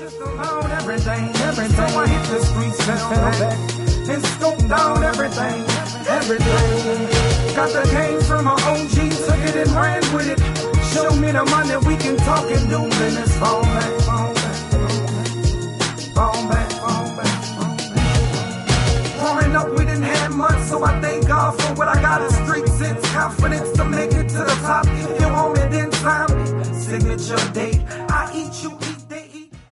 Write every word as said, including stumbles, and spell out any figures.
Around everything, everything. So I hit the streets, fell back, and scoped down everything, everything. Got the game from my O G, took it and ran with it. Show me the money, we can talk and do business. Fall back, fall back, fall back, fall back, fall back. Growing up, we didn't have much, so I thank God for what I got. The street sense, confidence.